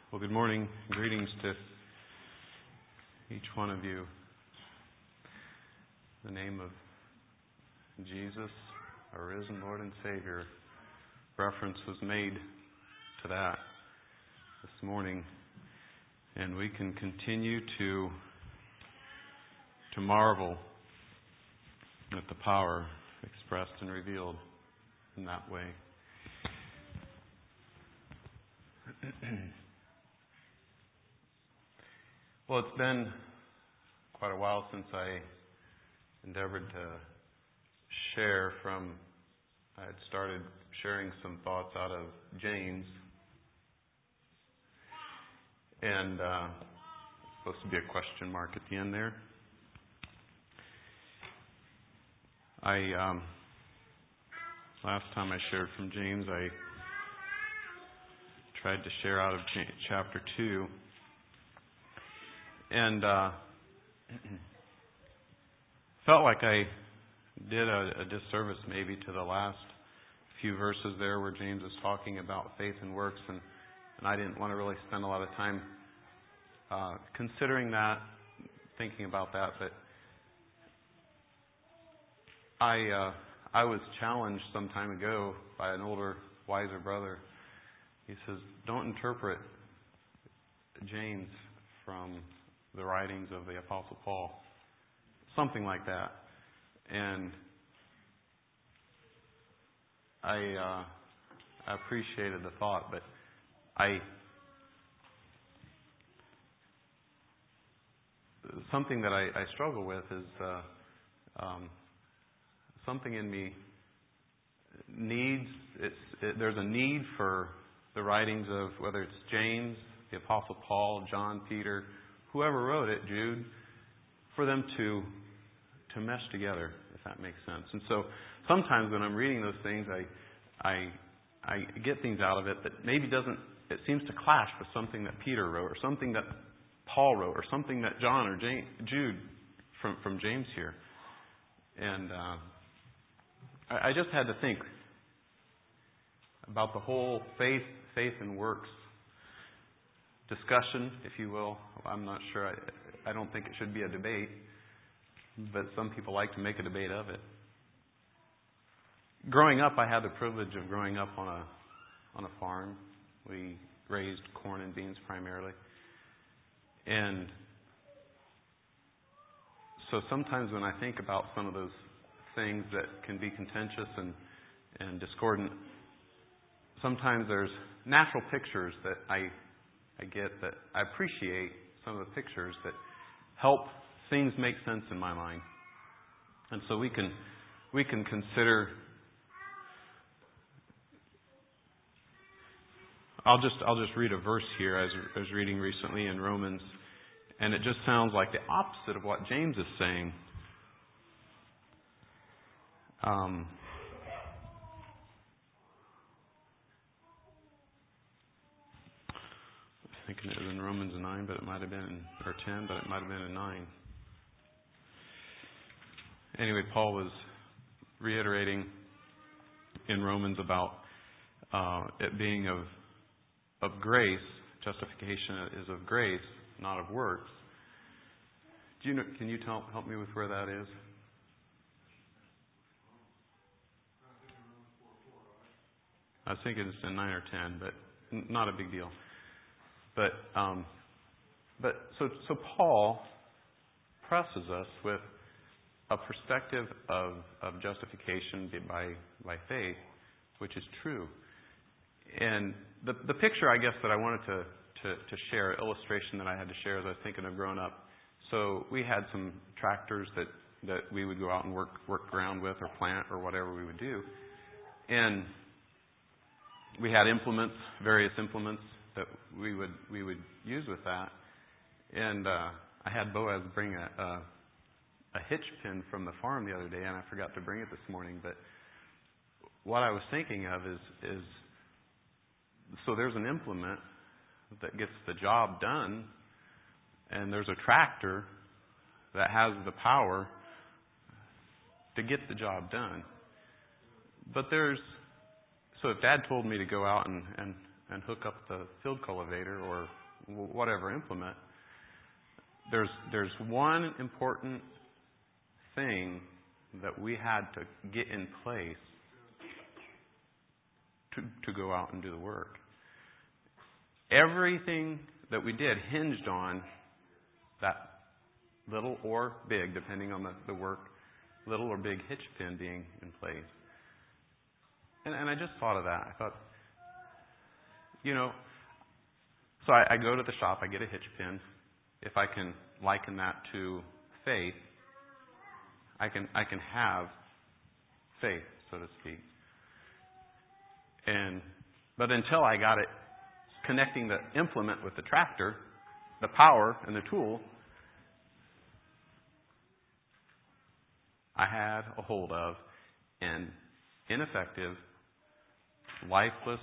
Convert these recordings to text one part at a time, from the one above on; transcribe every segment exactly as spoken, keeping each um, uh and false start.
Well, good morning. Greetings to each one of you. In the name of Jesus, our risen Lord and Savior, reference was made to that this morning. And we can continue to, to marvel at the power expressed and revealed in that way. Well, it's been quite a while since I endeavored to share from, I had started sharing some thoughts out of James. And uh, supposed to be a question mark at the end there. I, um, last time I shared from James, I tried to share out of chapter two. And uh, felt like I did a, a disservice maybe to the last few verses there where James is talking about faith and works, and, and I didn't want to really spend a lot of time uh, considering that, thinking about that. But I uh, I was challenged some time ago by an older, wiser brother. He says, "Don't interpret James from the writings of the Apostle Paul." Something like that. And I, uh, I appreciated the thought, but I something that I, I struggle with is uh, um, something in me needs, it's, it, there's a need for the writings of, whether it's James, the Apostle Paul, John, Peter, whoever wrote it, Jude, for them to to mesh together, if that makes sense. And so sometimes when I'm reading those things, I I I get things out of it that maybe doesn't, it seems to clash with something that Peter wrote, or something that Paul wrote, or something that John or James, Jude from from James here. And uh, I, I just had to think about the whole faith, faith and works discussion, if you will. I'm not sure. I, I don't think it should be a debate, but some people like to make a debate of it. Growing up, I had the privilege of growing up on a on a farm. We raised corn and beans primarily, and so sometimes when I think about some of those things that can be contentious and and discordant, sometimes there's natural pictures that I I get that I appreciate some of the pictures that help things make sense in my mind. And so we can we can consider I'll just I'll just read a verse here as I was reading recently in Romans, and it just sounds like the opposite of what James is saying. Um Thinking it was in Romans nine, but it might have been in, or ten, but it might have been in nine. Anyway, Paul was reiterating in Romans about uh, it being of of grace. Justification is of grace, not of works. Do you know? Can you tell, help me with where that is? I was thinking it's in nine or ten, but not a big deal. But um, but so so Paul presses us with a perspective of, of justification by by faith, which is true. And the the picture, I guess, that I wanted to, to, to share, illustration that I had to share as I was thinking of growing up. So we had some tractors that, that we would go out and work work ground with, or plant, or whatever we would do. And we had implements, various implements that we would we would use with that, and uh, I had Boaz bring a, a a hitch pin from the farm the other day, and I forgot to bring it this morning. But what I was thinking of is is so there's an implement that gets the job done, and there's a tractor that has the power to get the job done. But there's so if Dad told me to go out and, and and hook up the field cultivator or whatever implement, there's there's one important thing that we had to get in place to to go out and do the work. Everything that we did hinged on that little or big, depending on the, the work, little or big hitch pin being in place. And, and I just thought of that. I thought, you know, so I, I go to the shop, I get a hitch pin. If I can liken that to faith, I can I can have faith, so to speak. And but until I got it connecting the implement with the tractor, the power and the tool, I had a hold of an ineffective, lifeless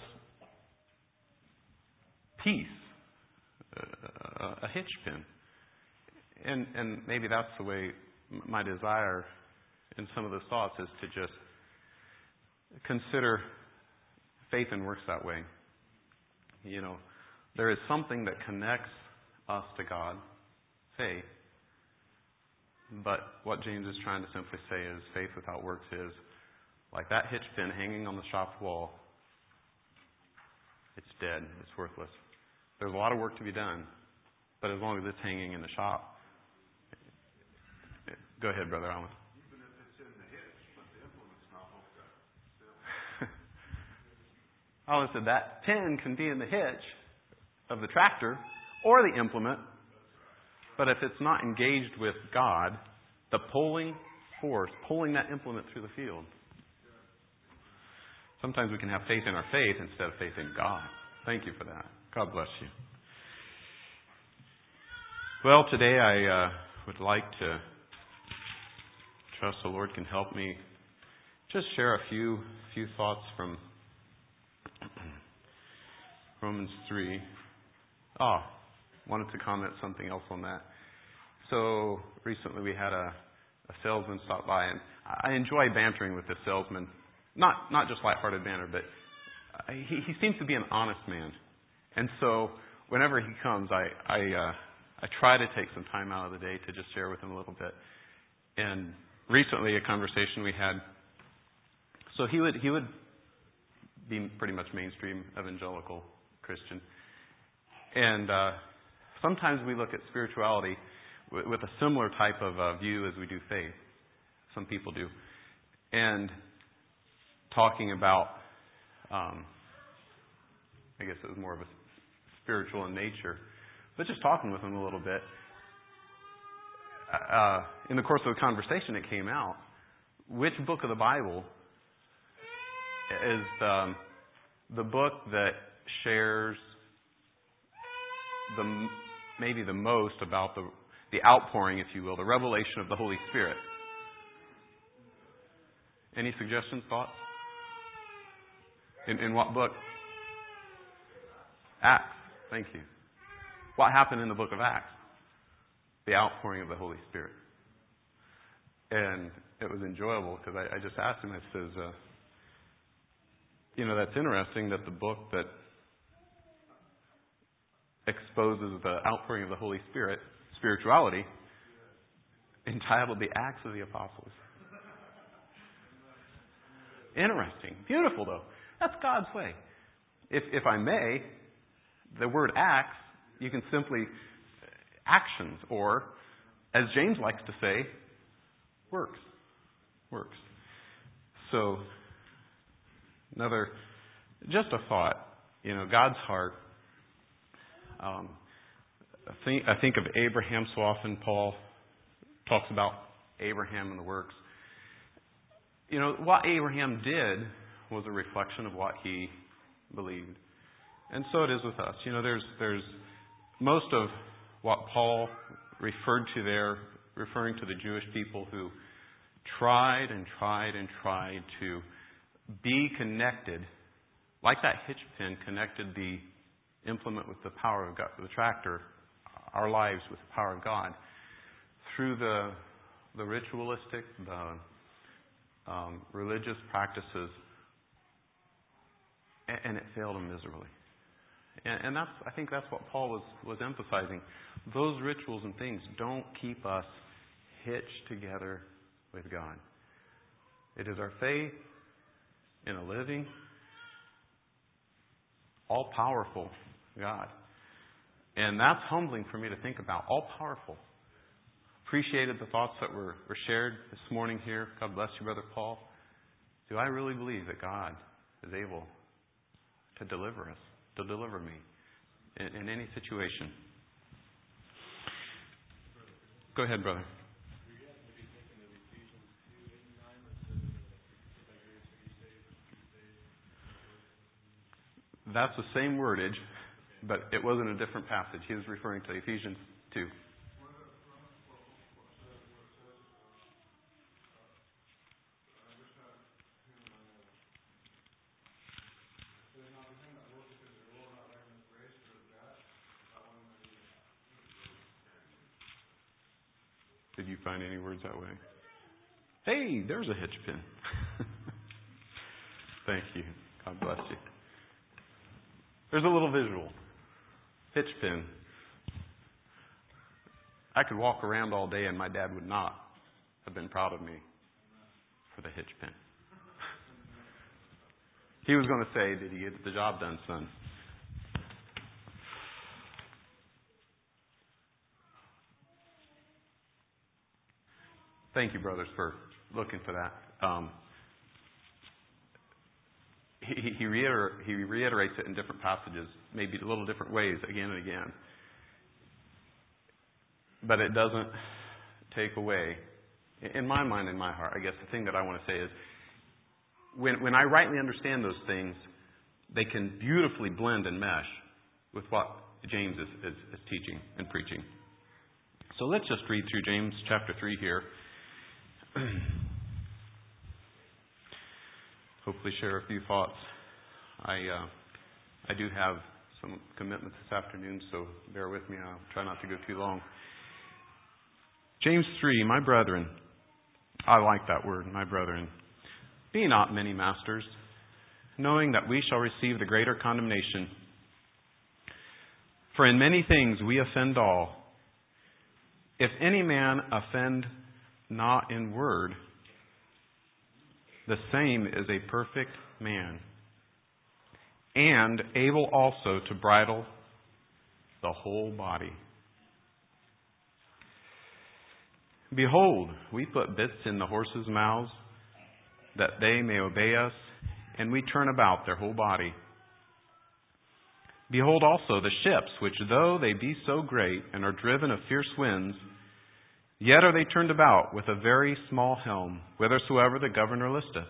piece, a, a hitch pin. And and maybe that's the way my desire in some of those thoughts is to just consider faith and works that way. You know, there is something that connects us to God, faith. But what James is trying to simply say is faith without works is like that hitch pin hanging on the shop wall. It's dead. It's worthless. There's a lot of work to be done, but as long as it's hanging in the shop. Go ahead, Brother Alan. Even if it's in the hitch, but the implement's not hooked up. Alan said that pin can be in the hitch of the tractor or the implement, but if it's not engaged with God, the pulling force, pulling that implement through the field. Sometimes we can have faith in our faith instead of faith in God. Thank you for that. God bless you. Well, today I uh, would like to trust the Lord can help me just share a few few thoughts from Romans three. Oh, wanted to comment something else on that. So recently we had a, a salesman stop by, and I enjoy bantering with this salesman. Not not just lighthearted banter, but he, he seems to be an honest man. And so whenever he comes, I I, uh, I try to take some time out of the day to just share with him a little bit. And recently, a conversation we had. So he would he would be pretty much mainstream evangelical Christian, and uh, sometimes we look at spirituality with, with a similar type of uh, view as we do faith. Some people do, and talking about, um, I guess it was more of a spiritual in nature, but just talking with him a little bit. Uh, in the course of the conversation, it came out, which book of the Bible is the, the book that shares the maybe the most about the the outpouring, if you will, the revelation of the Holy Spirit. Any suggestions, thoughts? In, in what book? Acts. Thank you. What happened in the book of Acts? The outpouring of the Holy Spirit. And it was enjoyable because I, I just asked him, I says, uh, you know, that's interesting that the book that exposes the outpouring of the Holy Spirit, spirituality, entitled The Acts of the Apostles. Interesting. Beautiful, though. That's God's way. If, if I may, the word acts, you can simply actions, or, as James likes to say, works. Works. So, another, just a thought. You know, God's heart. Um, I think, I think of Abraham so often. Paul talks about Abraham and the works. You know, what Abraham did was a reflection of what he believed. And so it is with us. You know, there's there's most of what Paul referred to there, referring to the Jewish people who tried and tried and tried to be connected, like that hitch pin connected the implement with the power of God, the tractor, our lives with the power of God, through the the ritualistic, the um, religious practices, and, and it failed them miserably. And, and that's, I think that's what Paul was, was emphasizing. Those rituals and things don't keep us hitched together with God. It is our faith in a living, all-powerful God. And that's humbling for me to think about. All-powerful. Appreciated the thoughts that were, were shared this morning here. God bless you, Brother Paul. Do I really believe that God is able to deliver us, to deliver me in, in any situation? Go ahead, brother. That's the same wordage, but it wasn't a different passage. He was referring to Ephesians two. Did you find any words that way? Hey, there's a hitch pin. Thank you. God bless you. There's a little visual. Hitch pin. I could walk around all day and my dad would not have been proud of me for the hitch pin. He was going to say, "Did you get the job done, son?" Thank you, brothers, for looking for that. Um, he, he, reiter, he reiterates it in different passages, maybe a little different ways, again and again. But it doesn't take away, in my mind, in my heart, I guess the thing that I want to say is, when, when I rightly understand those things, they can beautifully blend and mesh with what James is, is, is teaching and preaching. So let's just read through James chapter three here. Hopefully share a few thoughts. I uh, I do have some commitments this afternoon, so bear with me. I'll try not to go too long. James three, my brethren. I like that word, my brethren. Be not many masters, knowing that we shall receive the greater condemnation. For in many things we offend all. If any man offend not in word, the same is a perfect man, and able also to bridle the whole body. Behold, we put bits in the horses' mouths, that they may obey us, and we turn about their whole body. Behold also the ships, which though they be so great, and are driven of fierce winds, yet are they turned about with a very small helm, whithersoever the governor listeth.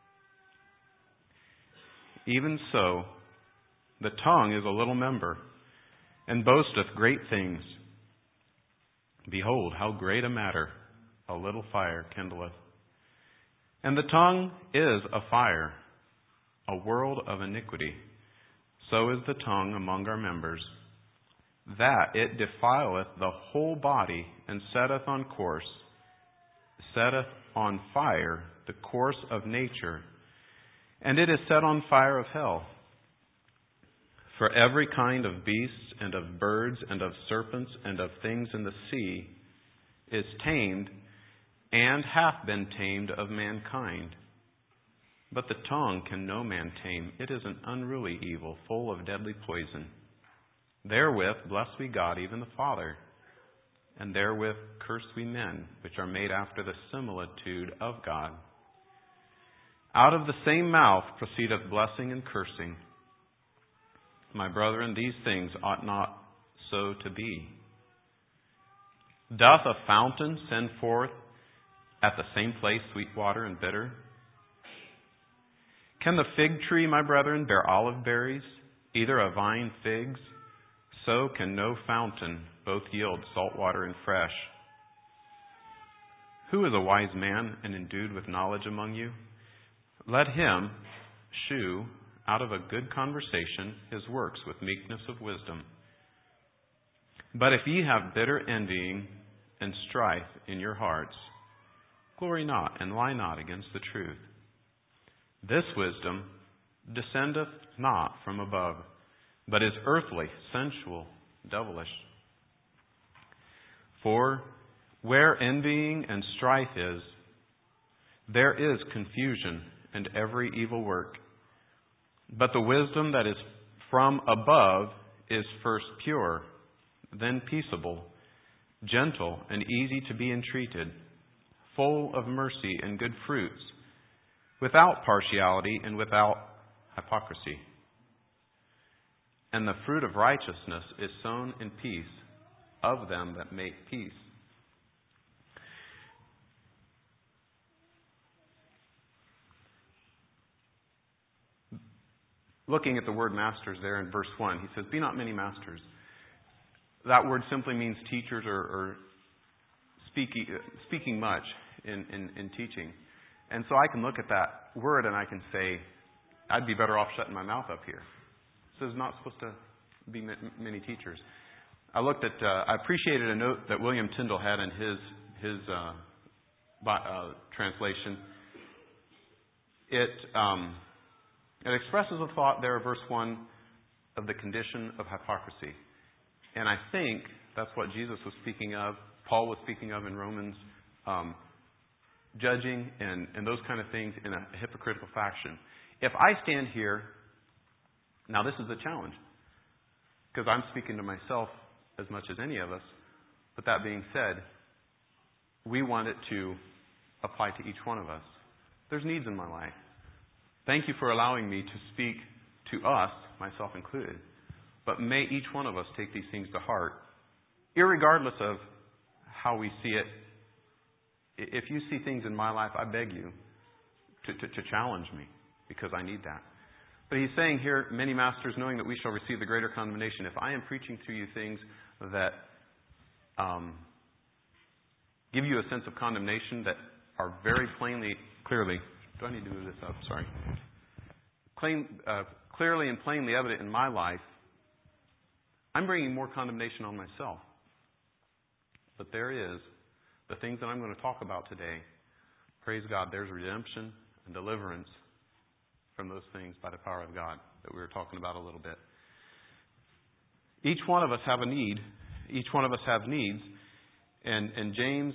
Even so, the tongue is a little member, and boasteth great things. Behold, how great a matter a little fire kindleth. And the tongue is a fire, a world of iniquity. So is the tongue among our members, that it defileth the whole body, and setteth on course, setteth on fire the course of nature, and it is set on fire of hell. For every kind of beasts, and of birds, and of serpents, and of things in the sea is tamed, and hath been tamed of mankind. But the tongue can no man tame. It is an unruly evil, full of deadly poison. Therewith bless we God, even the Father, and therewith curse we men, which are made after the similitude of God. Out of the same mouth proceedeth blessing and cursing. My brethren, these things ought not so to be. Doth a fountain send forth at the same place sweet water and bitter? Can the fig tree, my brethren, bear olive berries, either a vine figs? So can no fountain both yield salt water and fresh. Who is a wise man and endued with knowledge among you? Let him shew out of a good conversation his works with meekness of wisdom. But if ye have bitter envying and strife in your hearts, glory not and lie not against the truth. This wisdom descendeth not from above, but is earthly, sensual, devilish. For where envying and strife is, there is confusion and every evil work. But the wisdom that is from above is first pure, then peaceable, gentle and easy to be entreated, full of mercy and good fruits, without partiality and without hypocrisy. And the fruit of righteousness is sown in peace of them that make peace. Looking at the word masters there in verse one, he says, "Be not many masters." That word simply means teachers or, or speaking, speaking much in, in, in teaching. And so I can look at that word and I can say, I'd be better off shutting my mouth up here. So there's not supposed to be many teachers. I looked at, uh, I appreciated a note that William Tyndale had in his his uh, by, uh, translation. It um, it expresses a thought there, verse one, of the condition of hypocrisy. And I think that's what Jesus was speaking of, Paul was speaking of in Romans, um, judging and, and those kind of things in a hypocritical fashion. If I stand here, now this is a challenge, because I'm speaking to myself as much as any of us, but that being said, we want it to apply to each one of us. There's needs in my life. Thank you for allowing me to speak to us, myself included. But may each one of us take these things to heart, irregardless of how we see it. If you see things in my life, I beg you to, to, to challenge me, because I need that. But he's saying here, many masters, knowing that we shall receive the greater condemnation. If I am preaching to you things that um, give you a sense of condemnation that are very plainly, clearly, do I need to move this up? Sorry. Claim, uh, clearly and plainly evident in my life, I'm bringing more condemnation on myself. But there is the things that I'm going to talk about today. Praise God, there's redemption and deliverance from those things by the power of God that we were talking about a little bit. Each one of us have a need. Each one of us have needs. And, and James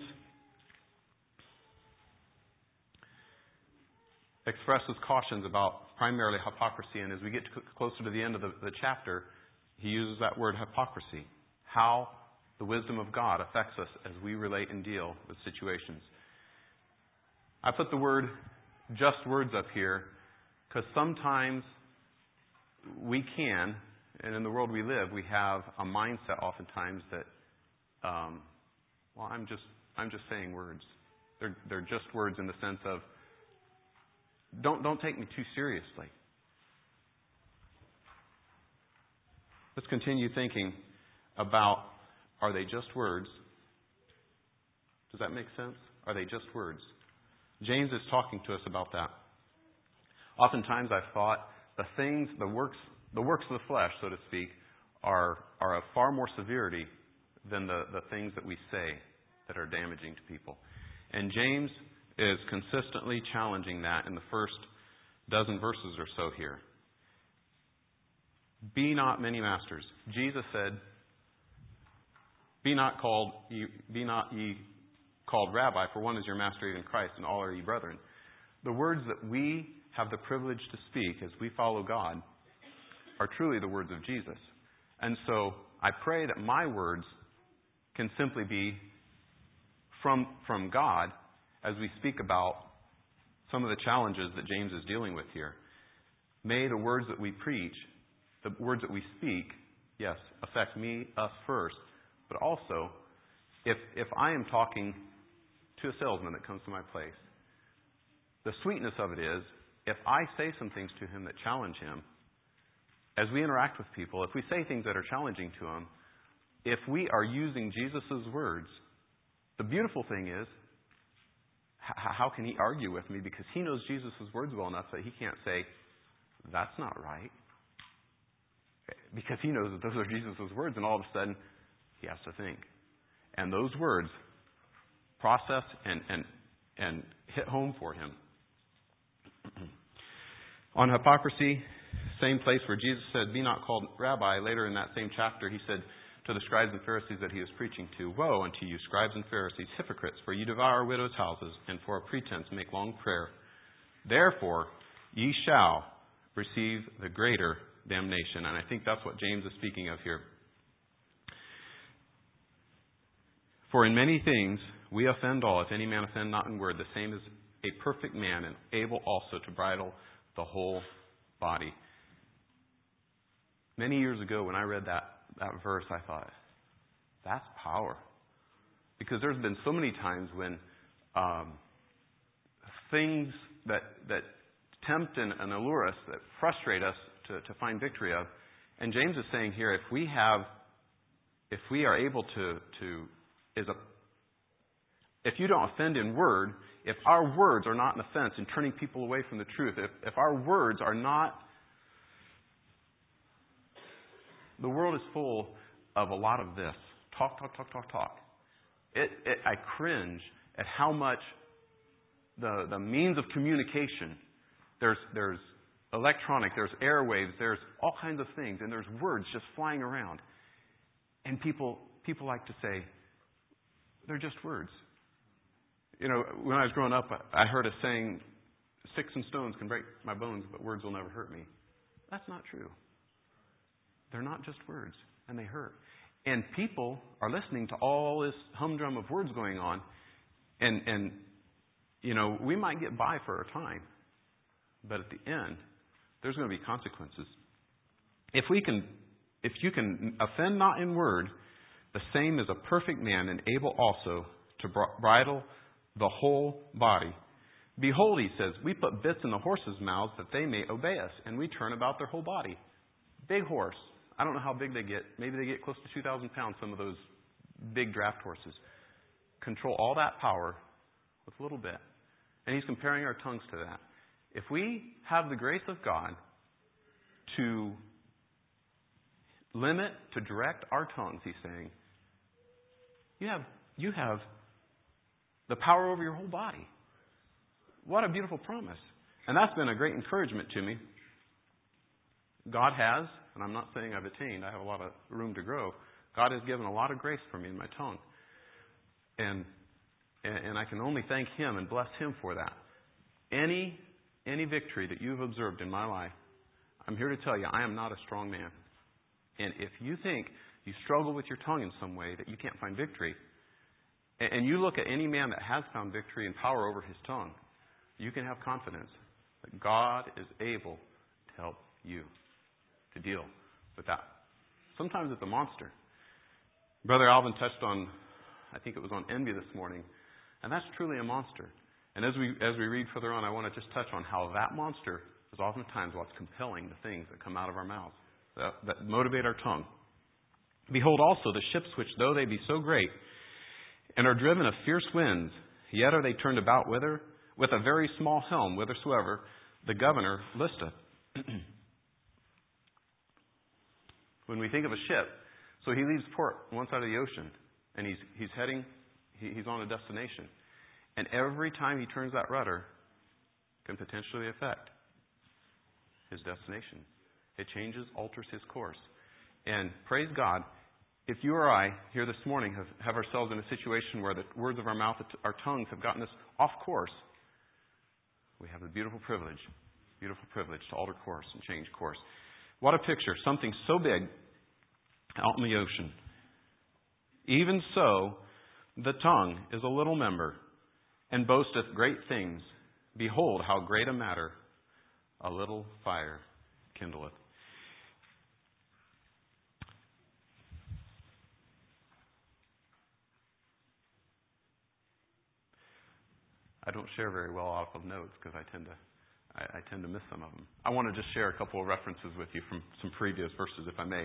expresses cautions about primarily hypocrisy. And as we get closer to the end of the, the chapter, he uses that word hypocrisy. How the wisdom of God affects us as we relate and deal with situations. I put the word just words up here because sometimes we can, and in the world we live, we have a mindset oftentimes that, um, well, I'm just I'm just saying words. They're they're just words in the sense of don't don't take me too seriously. Let's continue thinking about, are they just words? Does that make sense? Are they just words? James is talking to us about that. Oftentimes I've thought the things, the works, the works of the flesh, so to speak, are are of far more severity than the, the things that we say that are damaging to people. And James is consistently challenging that in the first dozen verses or so here. Be not many masters. Jesus said, Be not called ye, be not ye called rabbi, for one is your master, even Christ, and all are ye brethren. The words that we have the privilege to speak as we follow God are truly the words of Jesus. And so I pray that my words can simply be from, from God as we speak about some of the challenges that James is dealing with here. May the words that we preach, the words that we speak, yes, affect me, us first, but also, if if I am talking to a salesman that comes to my place, the sweetness of it is, if I say some things to him that challenge him, as we interact with people, if we say things that are challenging to him, if we are using Jesus' words, the beautiful thing is, h- how can he argue with me? Because he knows Jesus' words well enough that he can't say, that's not right. Because he knows that those are Jesus' words, and all of a sudden, he has to think. And those words process and, and, and hit home for him. On hypocrisy, same place where Jesus said, "Be not called Rabbi," later in that same chapter, he said to the scribes and Pharisees that he was preaching to, "Woe unto you, scribes and Pharisees, hypocrites, for you devour widows' houses, and for a pretense make long prayer. Therefore ye shall receive the greater damnation." And I think that's what James is speaking of here. "For in many things we offend all. If any man offend not in word, the same is a perfect man, and able also to bridle the whole body." Many years ago, when I read that, that verse, I thought, that's power. Because there's been so many times when um, things that that tempt and, and allure us, that frustrate us to, to find victory of. And James is saying here, if we have, if we are able to, to is a, if you don't offend in word, if our words are not an offense in turning people away from the truth, if, if our words are not, the world is full of a lot of this. Talk, talk, talk, talk, talk. It, it, I cringe at how much the, the means of communication, there's, there's electronic, there's airwaves, there's all kinds of things, and there's words just flying around. And people, people like to say, they're just words. You know, when I was growing up, I heard a saying, "Sticks and stones can break my bones, but words will never hurt me." That's not true. They're not just words, and they hurt. And people are listening to all this humdrum of words going on, and, and you know, we might get by for a time, but at the end, there's going to be consequences. If we can, if you can offend not in word, the same is a perfect man, and able also to bridle the whole body. Behold, he says, we put bits in the horses' mouths that they may obey us, and we turn about their whole body. Big horse. I don't know how big they get. Maybe they get close to two thousand pounds, some of those big draft horses. Control all that power with a little bit. And he's comparing our tongues to that. If we have the grace of God to limit, to direct our tongues, he's saying, you have you have the power over your whole body. What a beautiful promise. And that's been a great encouragement to me. God has, and I'm not saying I've attained, I have a lot of room to grow. God has given a lot of grace for me in my tongue. And and I can only thank Him and bless Him for that. Any any victory that you've observed in my life, I'm here to tell you, I am not a strong man. And if you think you struggle with your tongue in some way, that you can't find victory, and you look at any man that has found victory and power over his tongue, you can have confidence that God is able to help you to deal with that. Sometimes it's a monster. Brother Alvin touched on, I think it was on envy this morning, and that's truly a monster. And as we as we read further on, I want to just touch on how that monster is oftentimes what's compelling the things that come out of our mouths, that, that motivate our tongue. Behold also the ships which, though they be so great, and are driven of fierce winds, yet are they turned about whither? With a very small helm, whithersoever the governor listeth. When we think of a ship, so he leaves port on one side of the ocean, and he's he's heading, he, he's on a destination. And every time he turns that rudder, can potentially affect his destination. It changes, alters his course. And praise God, if you or I here this morning have, have ourselves in a situation where the words of our mouth, our tongues have gotten us off course, we have the beautiful privilege, beautiful privilege to alter course and change course. What a picture. Something so big out in the ocean. Even so, the tongue is a little member and boasteth great things. Behold, how great a matter a little fire kindleth. I don't share very well off of notes because I tend to I, I tend to miss some of them. I want to just share a couple of references with you from some previous verses, if I may.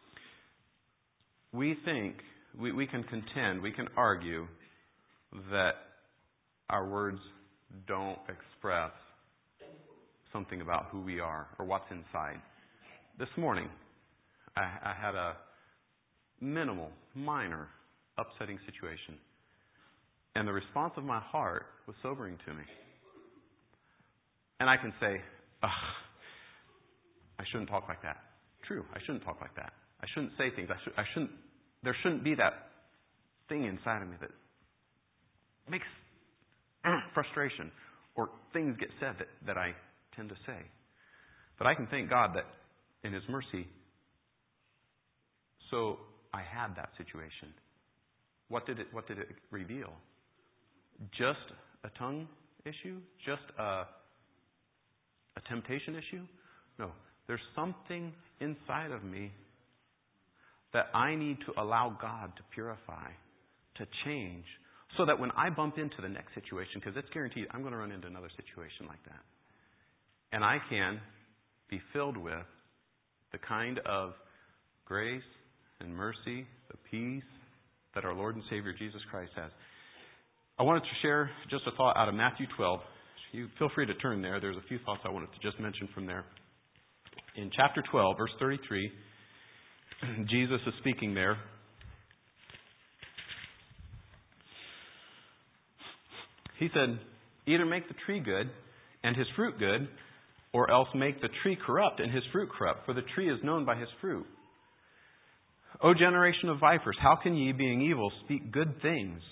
We think, we, we can contend, we can argue that our words don't express something about who we are or what's inside. This morning, I, I had a minimal, minor, upsetting situation. And the response of my heart was sobering to me. And I can say, ugh, I shouldn't talk like that. True, I shouldn't talk like that. I shouldn't say things. I, should, I shouldn't, there shouldn't be that thing inside of me that makes frustration or things get said that, that I tend to say. But I can thank God that in His mercy, so I had that situation. What did it, what did it reveal? Just a tongue issue? Just a, a temptation issue? No. There's something inside of me that I need to allow God to purify, to change, so that when I bump into the next situation, because it's guaranteed I'm going to run into another situation like that, and I can be filled with the kind of grace and mercy, the peace that our Lord and Savior Jesus Christ has. I wanted to share just a thought out of Matthew twelve. You feel free to turn there. There's a few thoughts I wanted to just mention from there. In chapter twelve, verse thirty-three, Jesus is speaking there. He said, either make the tree good and his fruit good, or else make the tree corrupt and his fruit corrupt, for the tree is known by his fruit. O generation of vipers, how can ye, being evil, speak good things?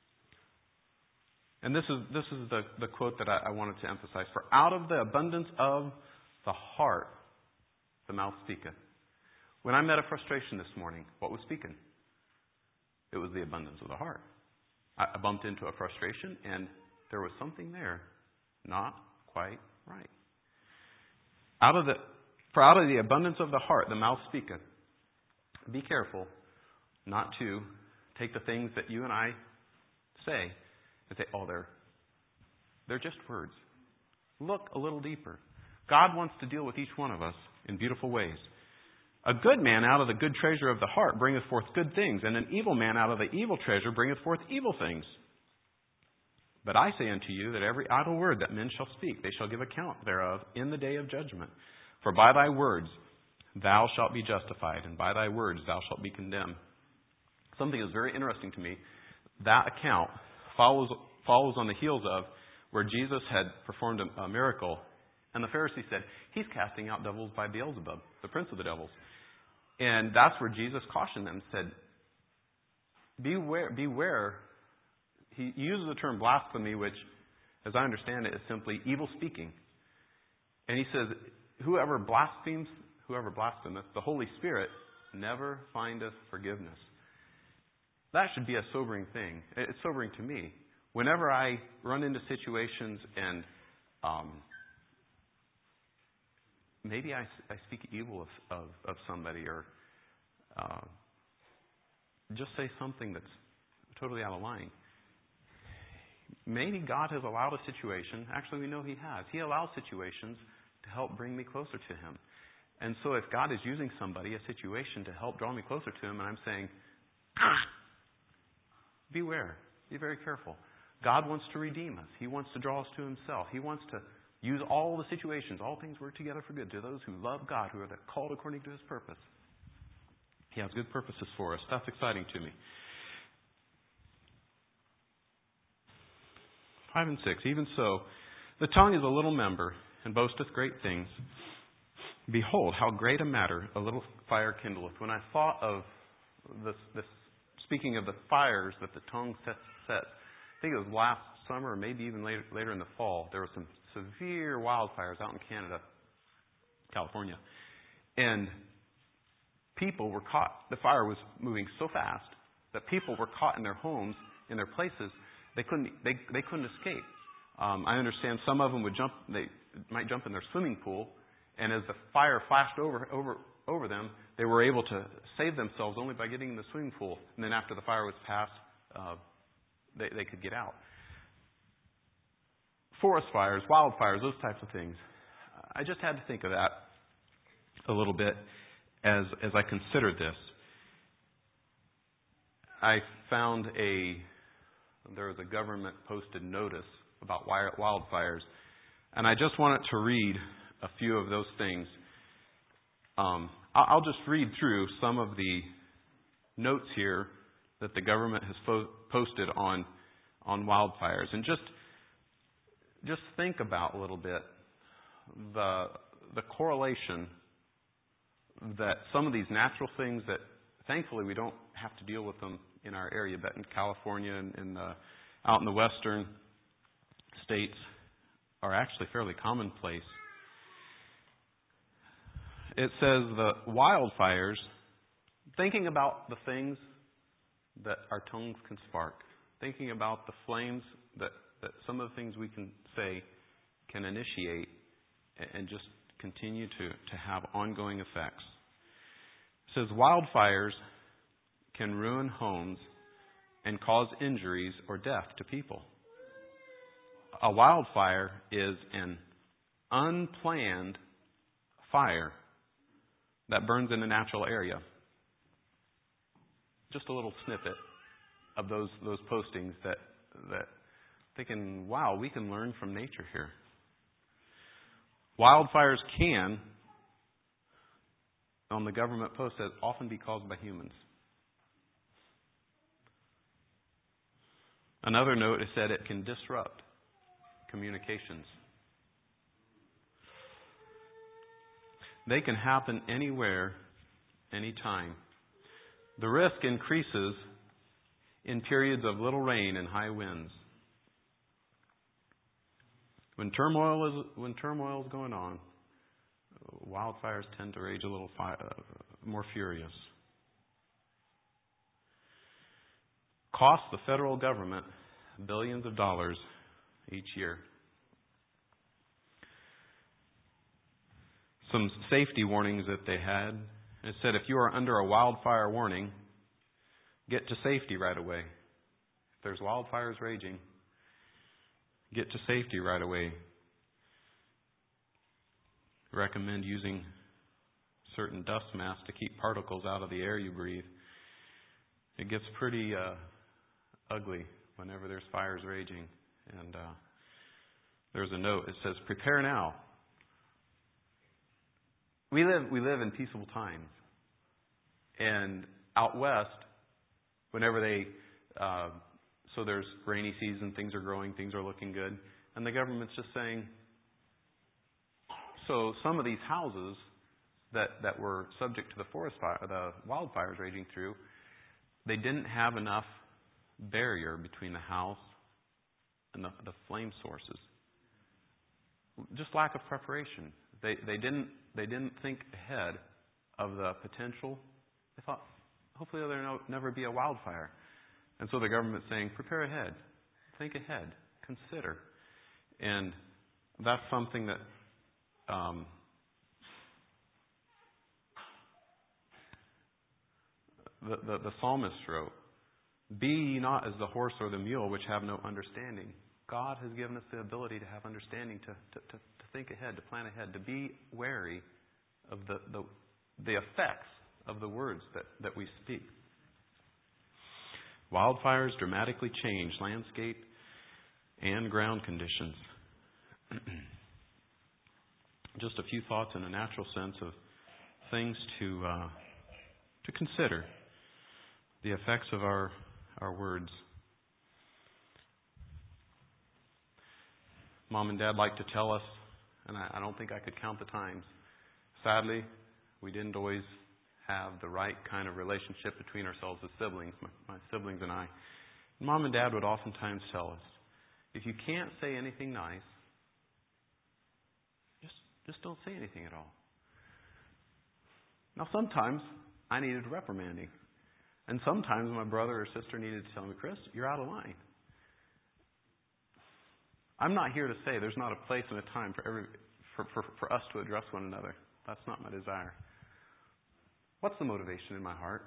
And this is this is the, the quote that I, I wanted to emphasize. For out of the abundance of the heart, the mouth speaketh. When I met a frustration this morning, what was speaking? It was the abundance of the heart. I bumped into a frustration, and there was something there not quite right. Out of the, for out of the abundance of the heart, the mouth speaketh. Be careful not to take the things that you and I say and say, oh, they're, they're just words. Look a little deeper. God wants to deal with each one of us in beautiful ways. A good man out of the good treasure of the heart bringeth forth good things, and an evil man out of the evil treasure bringeth forth evil things. But I say unto you that every idle word that men shall speak, they shall give account thereof in the day of judgment. For by thy words thou shalt be justified, and by thy words thou shalt be condemned. Something is very interesting to me. That account follows follows on the heels of where Jesus had performed a, a miracle, and the Pharisees said, he's casting out devils by Beelzebub, the prince of the devils. And that's where Jesus cautioned them and said, beware, beware. He uses the term blasphemy, which, as I understand it, is simply evil speaking. And he says, whoever blasphemes, whoever blasphemeth, the Holy Spirit never findeth forgiveness. That should be a sobering thing. It's sobering to me. Whenever I run into situations and um, maybe I, I speak evil of, of, of somebody or uh, just say something that's totally out of line. Maybe God has allowed a situation. Actually, we know He has. He allows situations to help bring me closer to Him. And so if God is using somebody, a situation, to help draw me closer to Him, and I'm saying, beware. Be very careful. God wants to redeem us. He wants to draw us to Himself. He wants to use all the situations. All things work together for good to those who love God, who are called according to His purpose. He has good purposes for us. That's exciting to me. Five and six. Even so, the tongue is a little member and boasteth great things. Behold, how great a matter a little fire kindleth. When I thought of this, this speaking of the fires that the tongue sets, sets, I think it was last summer or maybe even later, later in the fall, there were some severe wildfires out in Canada, California. And people were caught, the fire was moving so fast that people were caught in their homes, in their places. They couldn't, they, they couldn't escape. Um, I understand some of them would jump, they might jump in their swimming pool, and as the fire flashed over, over, over them, they were able to save themselves only by getting in the swimming pool. And then after the fire was passed, uh, they, they could get out. Forest fires, wildfires, those types of things. I just had to think of that a little bit as as I considered this. I found a, there was a government posted notice about wildfires, and I just wanted to read a few of those things. Um, I'll just read through some of the notes here that the government has fo- posted on on wildfires, and just just think about a little bit the the correlation that some of these natural things that, thankfully, we don't have to deal with them in our area, but in California and in the, out in the western states are actually fairly commonplace. It says the wildfires, thinking about the things that our tongues can spark, thinking about the flames that, that some of the things we can say can initiate and just continue to, to have ongoing effects. It says wildfires can ruin homes and cause injuries or death to people. A wildfire is an unplanned fire that burns in a natural area. Just a little snippet of those those postings that that thinking, wow, we can learn from nature here. Wildfires can, on the government post, says often be caused by humans. Another note is said it can disrupt communications. They can happen anywhere, anytime. The risk increases in periods of little rain and high winds. When turmoil is when turmoil is going on, wildfires tend to rage a little fi- uh, more furious. Cost the federal government billions of dollars each year. Some safety warnings that they had. It said if you are under a wildfire warning, get to safety right away. If there's wildfires raging, get to safety right away. Recommend using certain dust masks to keep particles out of the air you breathe. It gets pretty uh, ugly whenever there's fires raging. And uh, there's a note. It says, prepare now. We live we live in peaceful times. And out west, whenever they, uh, so there's rainy season, things are growing, things are looking good, and the government's just saying, so some of these houses that, that were subject to the forest fire, the wildfires raging through, they didn't have enough barrier between the house and the, the flame sources. Just lack of preparation. They they didn't they didn't think ahead of the potential. They thought, hopefully there'll no, never be a wildfire. And so the government's saying, prepare ahead. Think ahead. Consider. And that's something that um, the, the, the psalmist wrote. Be ye not as the horse or the mule, which have no understanding. God has given us the ability to have understanding, to, to, to, to think ahead, to plan ahead, to be wary of the, the, the effects of the words that, that we speak. Wildfires dramatically change landscape and ground conditions. Just a few thoughts in a natural sense of things to uh, to consider. The effects of our, our words. Mom and Dad like to tell us, and I, I don't think I could count the times. Sadly, we didn't always have the right kind of relationship between ourselves as siblings, my, my siblings and I. Mom and Dad would oftentimes tell us, if you can't say anything nice, just just don't say anything at all. Now, sometimes I needed reprimanding. And sometimes my brother or sister needed to tell me, Chris, you're out of line. I'm not here to say there's not a place and a time for every for, for, for us to address one another. That's not my desire. What's the motivation in my heart?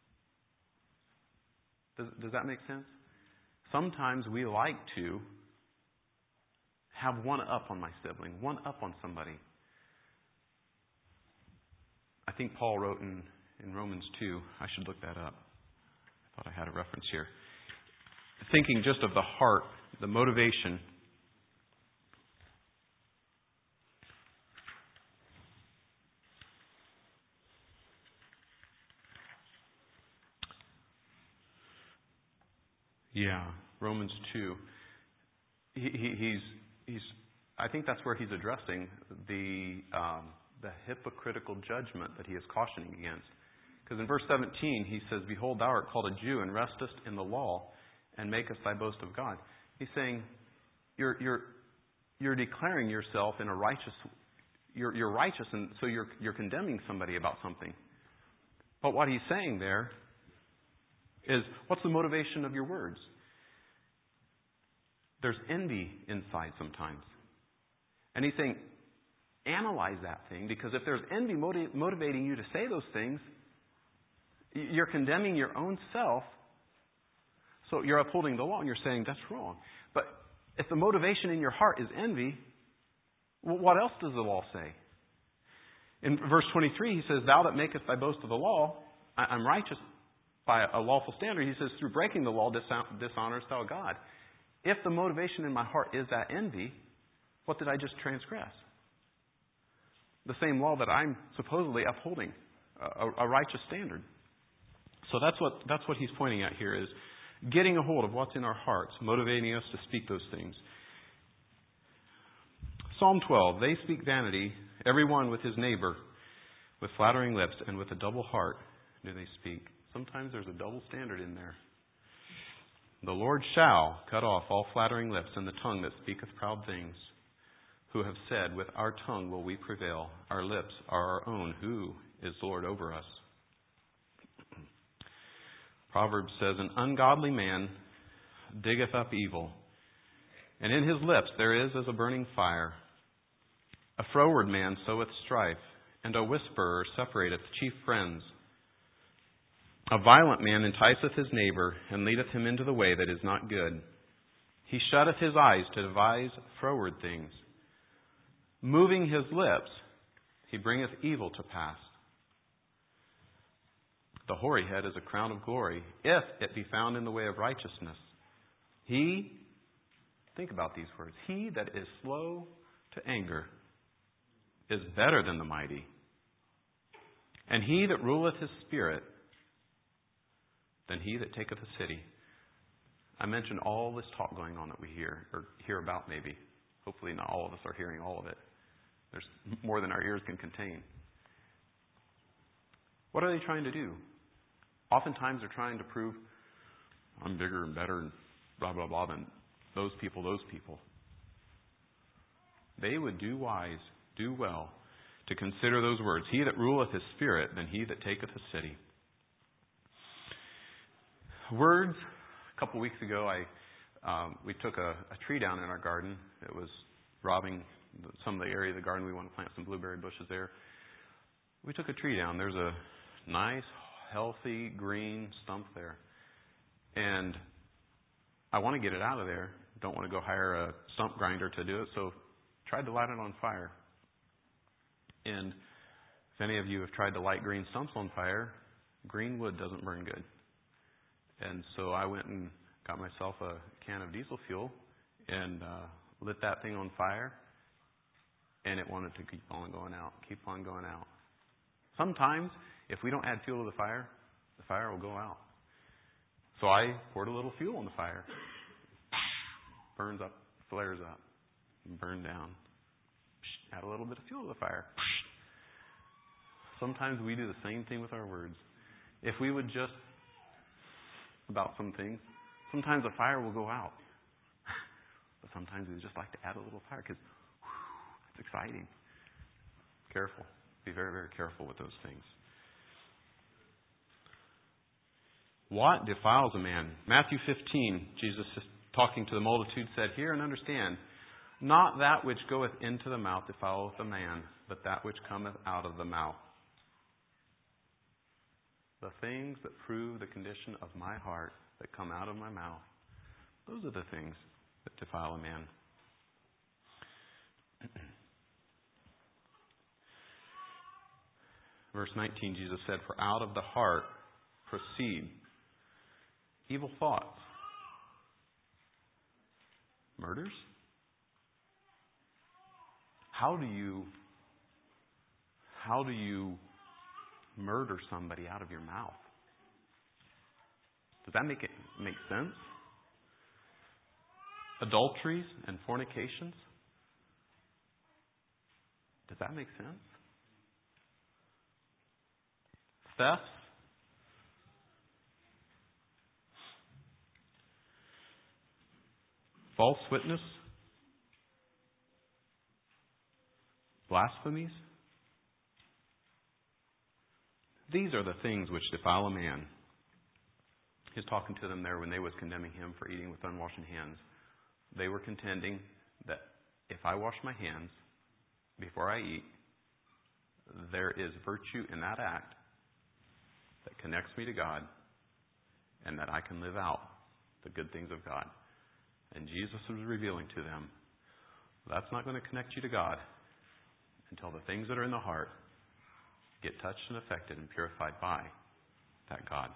Does, does that make sense? Sometimes we like to have one up on my sibling, one up on somebody. I think Paul wrote in, in Romans two. I should look that up. I thought I had a reference here. Thinking just of the heart, the motivation. Yeah, Romans two. He, he, he's he's. I think that's where he's addressing the um, the hypocritical judgment that he is cautioning against. Because in verse seventeen, he says, Behold, thou art called a Jew, and restest in the law, and makest thy boast of God. He's saying, you're you're you're declaring yourself in a righteous, you're you're righteous, and so you're you're condemning somebody about something. But what he's saying there is, what's the motivation of your words? There's envy inside sometimes. And he's saying, analyze that thing, because if there's envy motiv- motivating you to say those things, you're condemning your own self. So you're upholding the law and you're saying that's wrong. But if the motivation in your heart is envy, well, what else does the law say? In verse twenty-three, he says, Thou that makest thy boast of the law, I'm righteous by a lawful standard. He says, through breaking the law, dishonors thou God. If the motivation in my heart is that envy, what did I just transgress? The same law that I'm supposedly upholding, a, a righteous standard. So that's what that's what he's pointing at here, is getting a hold of what's in our hearts, motivating us to speak those things. Psalm twelve, they speak vanity, every one with his neighbor, with flattering lips, and with a double heart do they speak. Sometimes there's a double standard in there. The Lord shall cut off all flattering lips and the tongue that speaketh proud things, who have said, with our tongue will we prevail. Our lips are our own. Who is Lord over us? Proverbs says, an ungodly man diggeth up evil, and in his lips there is as a burning fire. A froward man soweth strife, and a whisperer separateth chief friends. A violent man enticeth his neighbor, and leadeth him into the way that is not good. He shutteth his eyes to devise froward things. Moving his lips, he bringeth evil to pass. The hoary head is a crown of glory, if it be found in the way of righteousness. He, think about these words, he that is slow to anger is better than the mighty. And he that ruleth his spirit than he that taketh a city. I mentioned all this talk going on that we hear, or hear about maybe. Hopefully not all of us are hearing all of it. There's more than our ears can contain. What are they trying to do? Oftentimes they're trying to prove, I'm bigger and better and blah, blah, blah than those people, those people. They would do wise, do well, to consider those words. He that ruleth his spirit, than he that taketh a city. Words. A couple weeks ago, I um, we took a, a tree down in our garden. It was robbing some of the area of the garden. We want to plant some blueberry bushes there. We took a tree down. There's a nice, healthy, green stump there. And I want to get it out of there. Don't want to go hire a stump grinder to do it. So tried to light it on fire. And if any of you have tried to light green stumps on fire, green wood doesn't burn good. And so I went and got myself a can of diesel fuel and uh, lit that thing on fire. And it wanted to keep on going out, keep on going out. Sometimes, if we don't add fuel to the fire, the fire will go out. So I poured a little fuel on the fire. Burns up, flares up, burn down. Add a little bit of fuel to the fire. Sometimes we do the same thing with our words. If we would just, about some things, sometimes the fire will go out. But sometimes we just like to add a little fire because it's exciting. Careful. Be very, very careful with those things. What defiles a man? Matthew fifteen, Jesus talking to the multitude said, hear and understand, not that which goeth into the mouth defileth a man, but that which cometh out of the mouth. The things that prove the condition of my heart that come out of my mouth, those are the things that defile a man. Verse nineteen, Jesus said, for out of the heart proceed evil thoughts, murders. How do you, how do you murder somebody out of your mouth? Does that make it make sense? Adulteries and fornications. Does that make sense? thefts, false witness, blasphemies. These are the things which defile a man. He's talking to them there when they was condemning him for eating with unwashed hands. They were contending that if I wash my hands before I eat, there is virtue in that act that connects me to God and that I can live out the good things of God. And Jesus was revealing to them, that's not going to connect you to God until the things that are in the heart get touched and affected and purified by that God.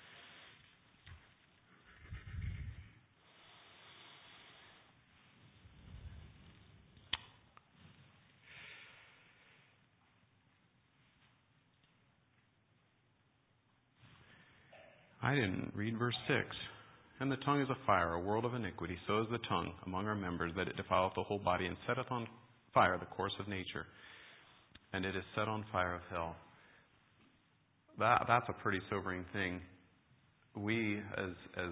I didn't read verse six. And the tongue is a fire, a world of iniquity. So is the tongue among our members, that it defileth the whole body, and setteth on fire the course of nature. And it is set on fire of hell. That that's a pretty sobering thing. We, as as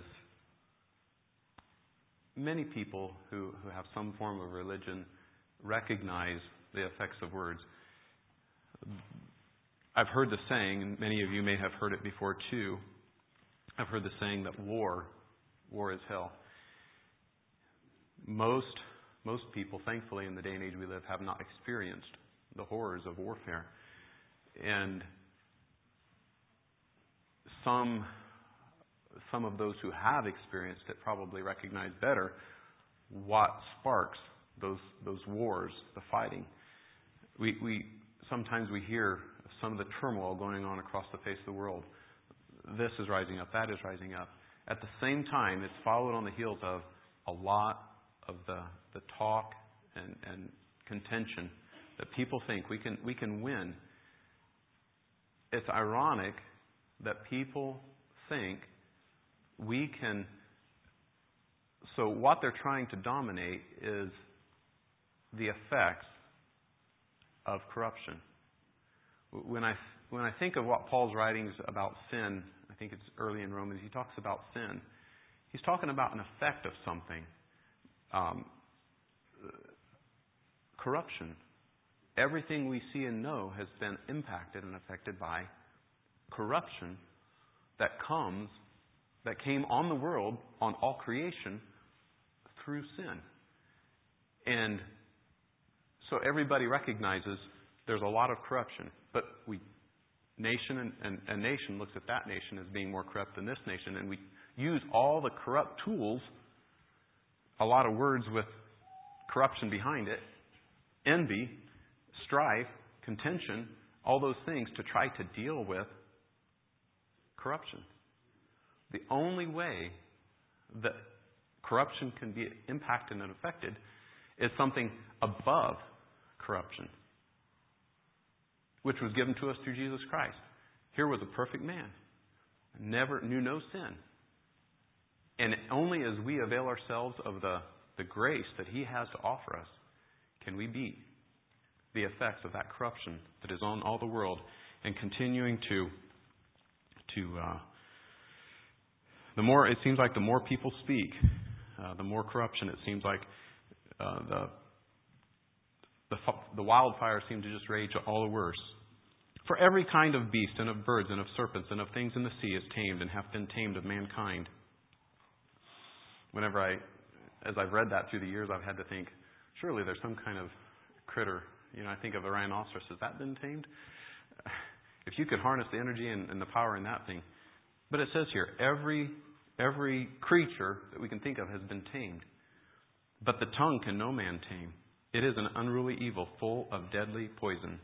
many people who, who have some form of religion, recognize the effects of words. I've heard the saying, and many of you may have heard it before too. I've heard the saying that war, war is hell. Most, most people, thankfully, in the day and age we live, have not experienced the horrors of warfare. And some, some of those who have experienced it probably recognize better what sparks those, those wars, the fighting. We, we, sometimes we hear some of the turmoil going on across the face of the world. This is rising up, that is rising up. At the same time, it's followed on the heels of a lot of the, the talk and, and contention that people think we can we can win. It's ironic that people think we can. So what they're trying to dominate is the effects of corruption. When I when I think of what Paul's writings about sin, I think it's early in Romans, he talks about sin. He's talking about an effect of something. Um, corruption. Everything we see and know has been impacted and affected by corruption that comes, that came on the world, on all creation, through sin. And so everybody recognizes there's a lot of corruption. But we, nation and, and, and nation looks at that nation as being more corrupt than this nation, and we use all the corrupt tools, a lot of words with corruption behind it, envy, strife, contention, all those things to try to deal with corruption. The only way that corruption can be impacted and affected is something above corruption, which was given to us through Jesus Christ. Here was a perfect man, never knew no sin. And only as we avail ourselves of the, the grace that He has to offer us can we beat the effects of that corruption that is on all the world and continuing to to uh, the more it seems like the more people speak, uh, the more corruption it seems like uh, the the the wildfire seems to just rage all the worse. For every kind of beast and of birds and of serpents and of things in the sea is tamed and hath been tamed of mankind. Whenever I, as I've read that through the years, I've had to think, surely there's some kind of critter. You know, I think of the rhinoceros. Has that been tamed? If you could harness the energy and, and the power in that thing. But it says here, every every creature that we can think of has been tamed. But the tongue can no man tame. It is an unruly evil, full of deadly poison.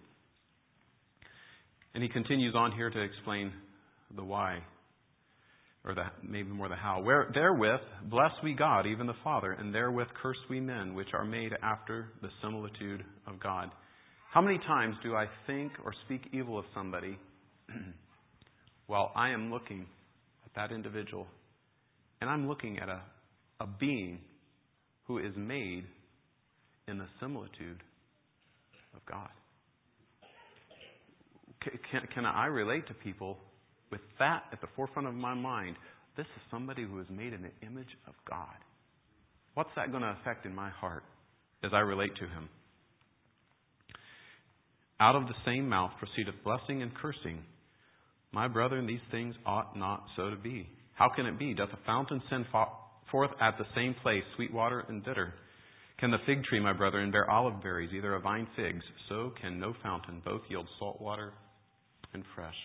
And he continues on here to explain the why, or the, maybe more the how. Where, therewith bless we God, even the Father, and therewith curse we men, which are made after the similitude of God. How many times do I think or speak evil of somebody while I am looking at that individual, and I'm looking at a, a being who is made in the similitude of God? can, can I relate to people with that at the forefront of my mind? This is somebody who is made in the image of God. What's that going to affect in my heart as I relate to Him? Out of the same mouth proceedeth blessing and cursing. My brethren, these things ought not so to be. How can it be? Doth a fountain send forth at the same place sweet water and bitter? Can the fig tree, my brethren, bear olive berries, either a vine figs? So can no fountain both yield salt water and fresh.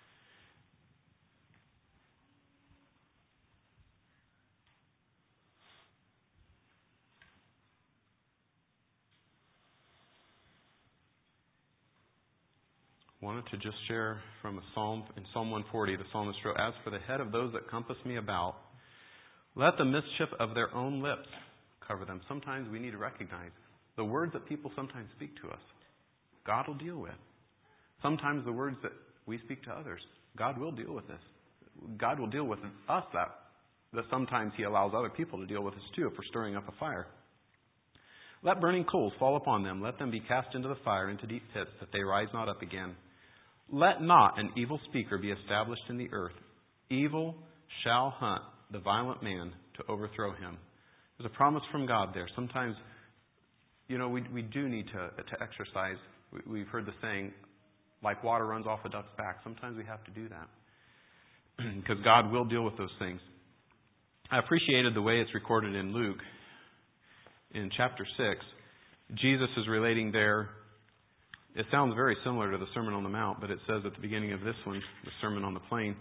Wanted to just share from a psalm in Psalm one forty. The psalmist wrote, "As for the head of those that compass me about, let the mischief of their own lips cover them." Sometimes we need to recognize the words that people sometimes speak to us, God will deal with. Sometimes the words that we speak to others, God will deal with this. God will deal with us that, that sometimes He allows other people to deal with us too if we're stirring up a fire. Let burning coals fall upon them. Let them be cast into the fire, into deep pits, that they rise not up again. Let not an evil speaker be established in the earth. Evil shall hunt the violent man to overthrow him. There's a promise from God there. Sometimes, you know, we we do need to to exercise. We, we've heard the saying, like water runs off a duck's back. Sometimes we have to do that because God will deal with those things. I appreciated the way it's recorded in Luke. In chapter six, Jesus is relating there. It sounds very similar to the Sermon on the Mount, but it says at the beginning of this one, the Sermon on the Plain,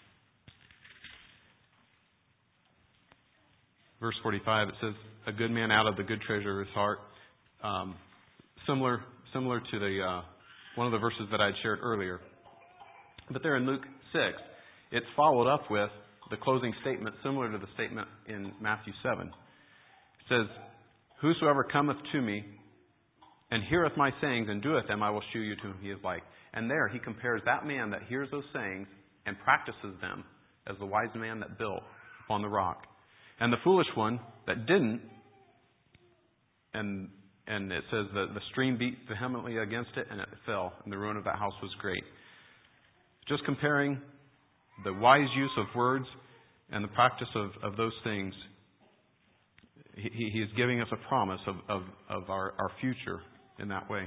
verse forty-five, it says, "A good man out of the good treasure of his heart." Um, similar, similar to the uh, one of the verses that I'd shared earlier. But there in Luke six, it's followed up with the closing statement, similar to the statement in Matthew seven. It says, "Whosoever cometh to me and heareth my sayings and doeth them, I will shew you to whom he is like." And there he compares that man that hears those sayings and practices them as the wise man that built upon the rock. And the foolish one that didn't, and and it says that the stream beat vehemently against it and it fell, and the ruin of that house was great. Just comparing the wise use of words and the practice of, of those things, he, he is giving us a promise of, of, of our, our future in that way.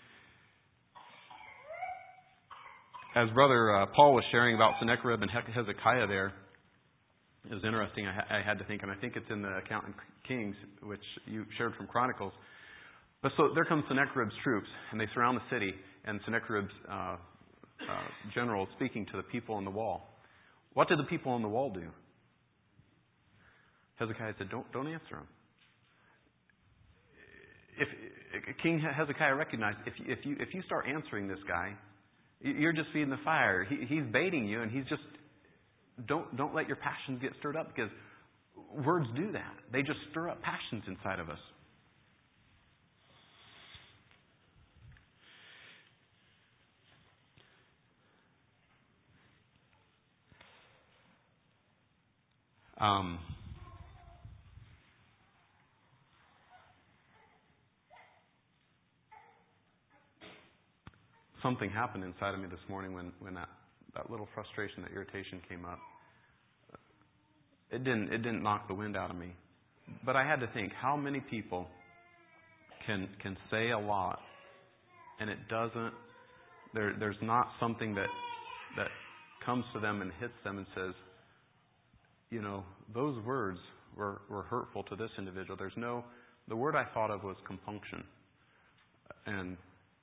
As Brother uh, Paul was sharing about Sennacherib and Hezekiah there, it was interesting. I, ha- I had to think, and I think it's in the account in Kings, which you shared from Chronicles. But so there comes Sennacherib's troops, and they surround the city, and Sennacherib's uh, uh, general is speaking to the people on the wall. What did the people on the wall do? Hezekiah said, don't, don't answer him. If, if King Hezekiah recognized, if, if, you, if you start answering this guy, you're just feeding the fire. He, he's baiting you, and he's just, don't, don't let your passions get stirred up, because words do that. They just stir up passions inside of us. Um, something happened inside of me this morning when, when that, that little frustration, that irritation came up. It didn't it didn't knock the wind out of me. But I had to think, how many people can can say a lot and it doesn't there there's not something that that comes to them and hits them and says, you know, those words were, were hurtful to this individual. There's no, the word I thought of was compunction. And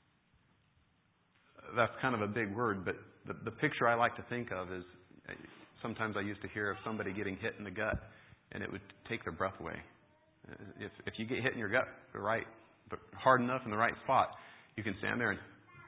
that's kind of a big word, but the, the picture I like to think of is, sometimes I used to hear of somebody getting hit in the gut and it would take their breath away. If if you get hit in your gut the right, but hard enough in the right spot, you can stand there and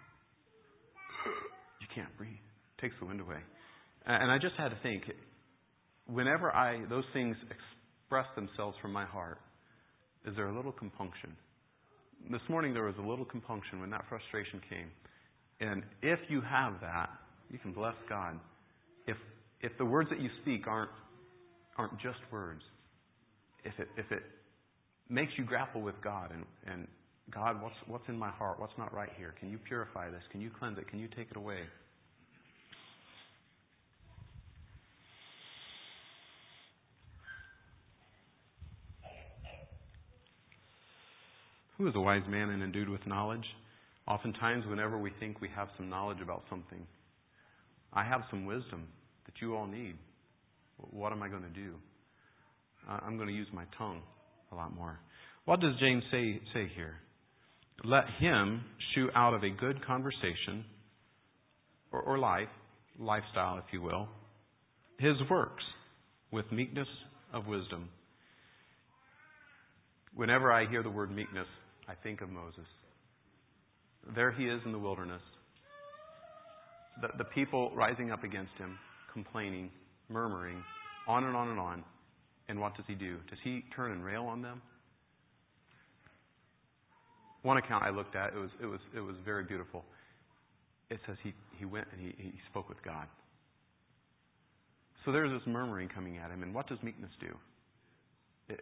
you can't breathe. It takes the wind away. And I just had to think, whenever I those things express themselves from my heart, is there a little compunction? This morning there was a little compunction when that frustration came. And if you have that, you can bless God. If if the words that you speak aren't aren't just words, if it if it makes you grapple with God and, and God, what's what's in my heart? What's not right here? Can you purify this? Can you cleanse it? Can you take it away? Who is a wise man and endued with knowledge? Oftentimes, whenever we think we have some knowledge about something, I have some wisdom that you all need. What am I going to do? I'm going to use my tongue a lot more. What does James say, say here? Let him shew out of a good conversation, or, or life, lifestyle, if you will, his works with meekness of wisdom. Whenever I hear the word meekness, I think of Moses. There he is in the wilderness. The, the people rising up against him, complaining, murmuring, on and on and on. And what does he do? Does he turn and rail on them? One account I looked at, it was it was it was very beautiful. It says he, he went and he, he spoke with God. So there's this murmuring coming at him, and what does meekness do? It,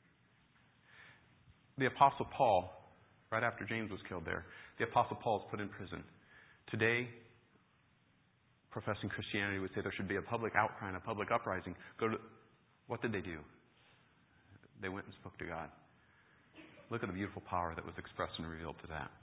the Apostle Paul, right after James was killed there, the Apostle Paul is put in prison. Today, professing Christianity would say there should be a public outcry and a public uprising. Go to, what did they do? They went and spoke to God. Look at the beautiful power that was expressed and revealed to that.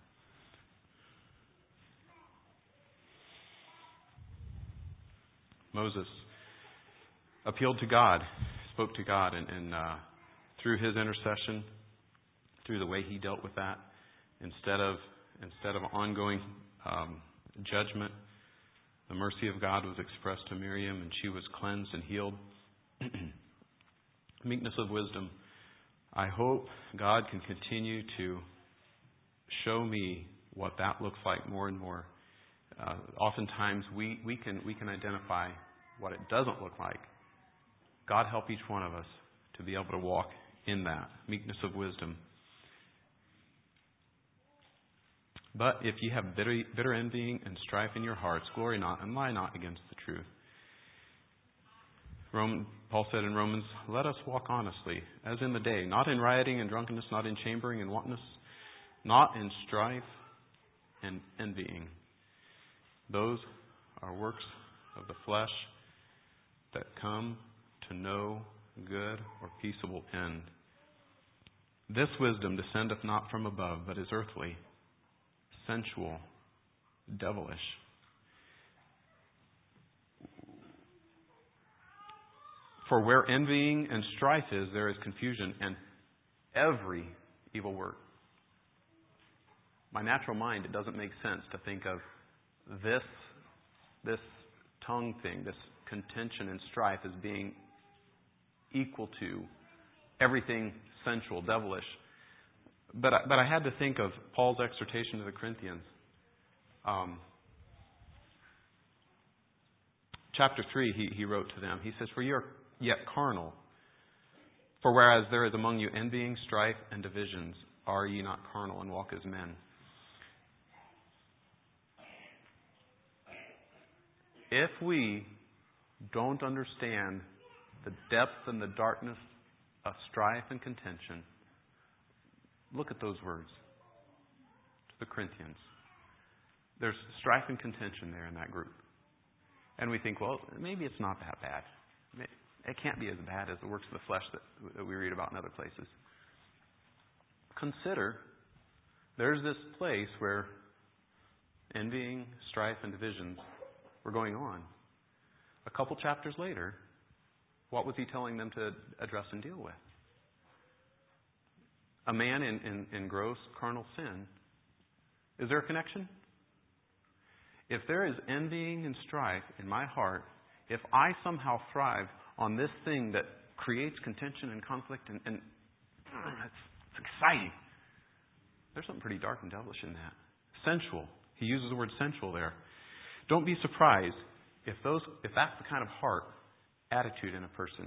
Moses appealed to God, spoke to God, and, and uh, through his intercession, through the way he dealt with that, instead of instead of ongoing um, judgment, the mercy of God was expressed to Miriam, and she was cleansed and healed. Meekness of wisdom. I hope God can continue to show me what that looks like more and more. Uh, oftentimes we, we can we can identify what it doesn't look like. God help each one of us to be able to walk in that meekness of wisdom. But if you have bitter, bitter envying and strife in your hearts, glory not and lie not against the truth. Roman, Paul said in Romans, let us walk honestly, as in the day, not in rioting and drunkenness, not in chambering and wantonness, not in strife and envying. Those are works of the flesh that come to no good or peaceable end. This wisdom descendeth not from above, but is earthly, sensual, devilish. For where envying and strife is, there is confusion and every evil work. My natural mind, it doesn't make sense to think of this, this tongue thing, this contention and strife as being equal to everything sensual, devilish. But I, but I had to think of Paul's exhortation to the Corinthians. Um, chapter three, he, he wrote to them. He says, for you are yet carnal. For whereas there is among you envying, strife, and divisions, are ye not carnal and walk as men? If we don't understand the depth and the darkness of strife and contention, look at those words to the Corinthians. There's strife and contention there in that group. And we think, well, maybe it's not that bad. It can't be as bad as the works of the flesh that, that we read about in other places. Consider, there's this place where envying, strife, and divisions were going on. A couple chapters later, what was he telling them to address and deal with? A man in, in, in gross carnal sin. Is there a connection? If there is envying and strife in my heart, if I somehow thrive on this thing that creates contention and conflict, and, and it's, it's exciting. There's something pretty dark and devilish in that. Sensual. He uses the word sensual there. Don't be surprised if those if that's the kind of heart attitude in a person.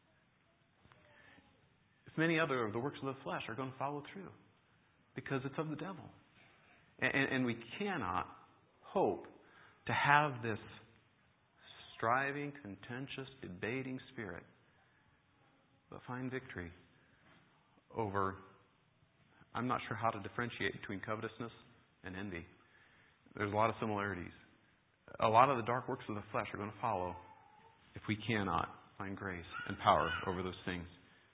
If many other of the works of the flesh are going to follow through, because it's of the devil, and, and, and we cannot hope to have this striving, contentious, debating spirit, but find victory over I'm not sure how to differentiate between covetousness and envy. There's a lot of similarities. A lot of the dark works of the flesh are going to follow if we cannot find grace and power over those things.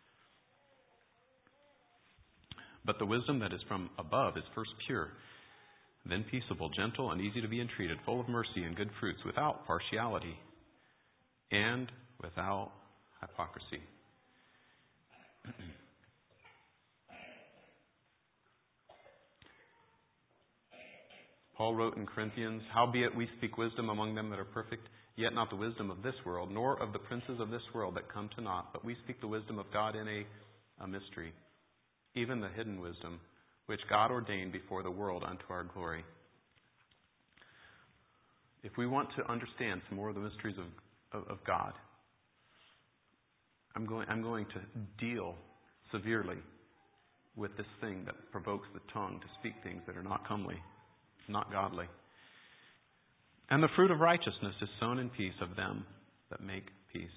But the wisdom that is from above is first pure, then peaceable, gentle, and easy to be entreated, full of mercy and good fruits, without partiality and without hypocrisy. Paul wrote in Corinthians, "Howbeit we speak wisdom among them that are perfect, yet not the wisdom of this world, nor of the princes of this world that come to naught, but we speak the wisdom of God in a, a mystery, even the hidden wisdom, which God ordained before the world unto our glory." If we want to understand some more of the mysteries of, of, of God, I'm going, I'm going to deal severely with this thing that provokes the tongue to speak things that are not comely, not godly. And the fruit of righteousness is sown in peace of them that make peace.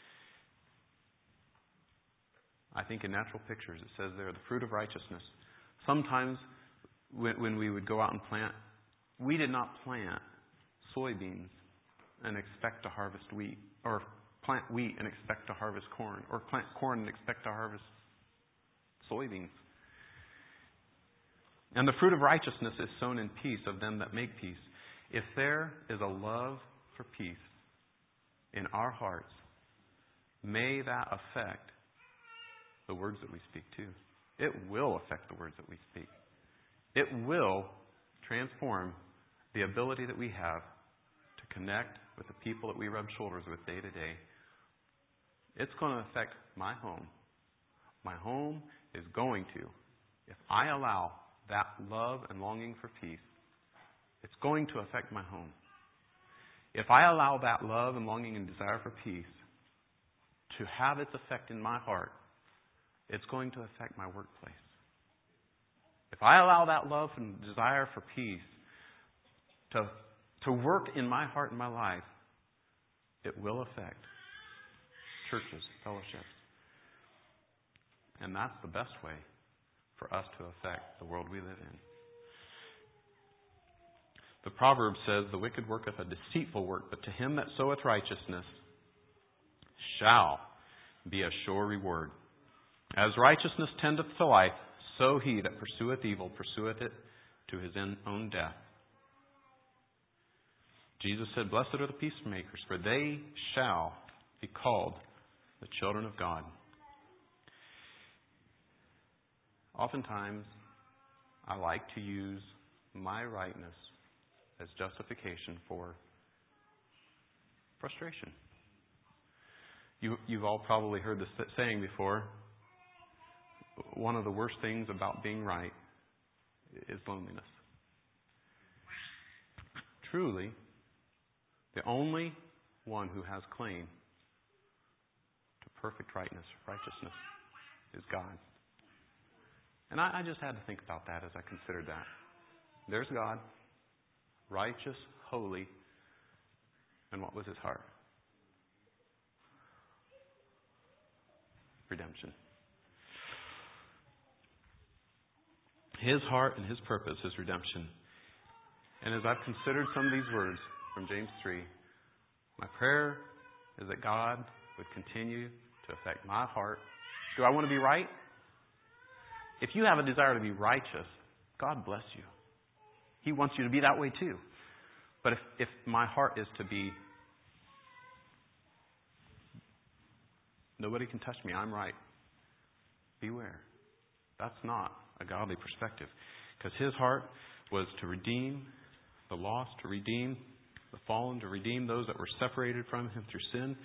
I think in natural pictures it says there, the fruit of righteousness. Sometimes when, when we would go out and plant, we did not plant soybeans and expect to harvest wheat, or plant wheat and expect to harvest corn, or plant corn and expect to harvest soybeans. And the fruit of righteousness is sown in peace of them that make peace. If there is a love for peace in our hearts, may that affect the words that we speak too. It will affect the words that we speak. It will transform the ability that we have to connect with the people that we rub shoulders with day to day. It's going to affect my home. My home is going to, if I allow that love and longing for peace, it's going to affect my home. If I allow that love and longing and desire for peace to have its effect in my heart, it's going to affect my workplace. If I allow that love and desire for peace to, to work in my heart and my life, it will affect churches, fellowships. And that's the best way for us to affect the world we live in. The proverb says, "The wicked worketh a deceitful work, but to him that soweth righteousness shall be a sure reward. As righteousness tendeth to life, so he that pursueth evil pursueth it to his own death." Jesus said, "Blessed are the peacemakers, for they shall be called the children of God." Oftentimes, I like to use my rightness as justification for frustration. You, you've all probably heard this saying before. One of the worst things about being right is loneliness. Truly, the only one who has claim to perfect rightness, righteousness, is God. And I, I just had to think about that as I considered that. There's God, righteous, holy, and what was his heart? Redemption. His heart and his purpose is redemption. And as I've considered some of these words from James three, my prayer is that God would continue to affect my heart. Do I want to be right? If you have a desire to be righteous, God bless you. He wants you to be that way too. But if, if my heart is to be, nobody can touch me, I'm right, beware. That's not a godly perspective. Because his heart was to redeem the lost, to redeem the fallen, to redeem those that were separated from him through sin.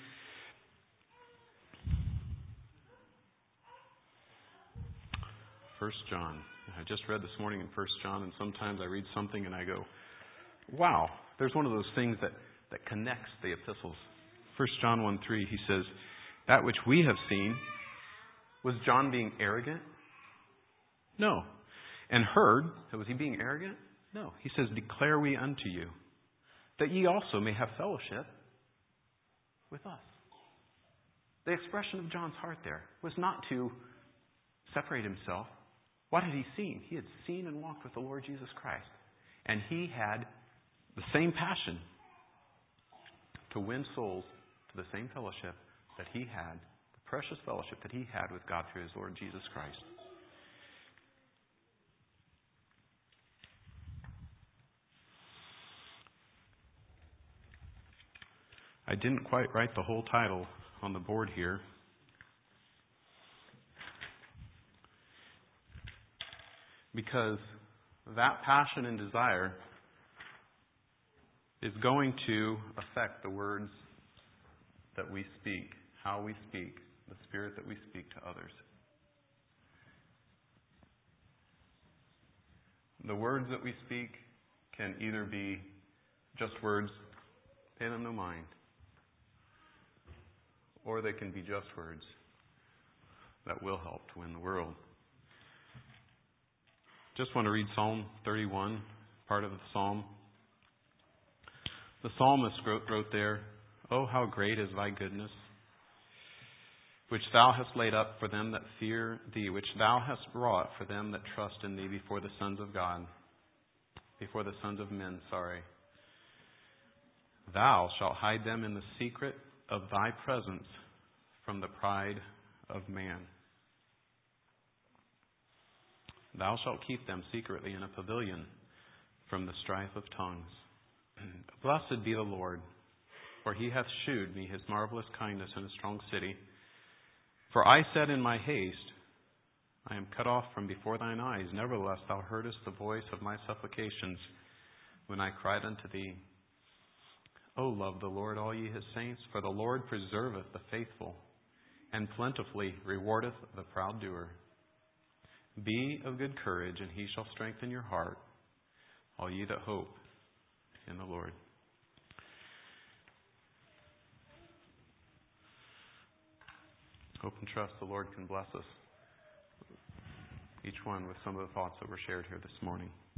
First John. I just read this morning in First John, and sometimes I read something and I go, wow, there's one of those things that, that connects the epistles. First John one three, he says, "That which we have seen," was John being arrogant? No. "And heard," was he being arrogant? No. He says, "Declare we unto you, that ye also may have fellowship with us." The expression of John's heart there was not to separate himself What had he seen? He had seen and walked with the Lord Jesus Christ. And he had the same passion to win souls to the same fellowship that he had, the precious fellowship that he had with God through his Lord Jesus Christ. I didn't quite write the whole title on the board here. Because that passion and desire is going to affect the words that we speak, how we speak, the spirit that we speak to others. The words that we speak can either be just words, pay them no mind, or they can be just words that will help to win the world. Just want to read Psalm thirty-one, part of the psalm. The psalmist wrote, wrote there, "Oh, how great is thy goodness, which thou hast laid up for them that fear thee, which thou hast wrought for them that trust in thee before the sons of God, before the sons of men, sorry. Thou shalt hide them in the secret of thy presence from the pride of man. Thou shalt keep them secretly in a pavilion from the strife of tongues. Blessed be the Lord, for he hath shewed me his marvelous kindness in a strong city. For I said in my haste, I am cut off from before thine eyes. Nevertheless, thou heardest the voice of my supplications when I cried unto thee. O love the Lord, all ye his saints, for the Lord preserveth the faithful, and plentifully rewardeth the proud doer. Be of good courage, and he shall strengthen your heart, all ye that hope in the Lord." Hope and trust the Lord can bless us, each one with some of the thoughts that were shared here this morning.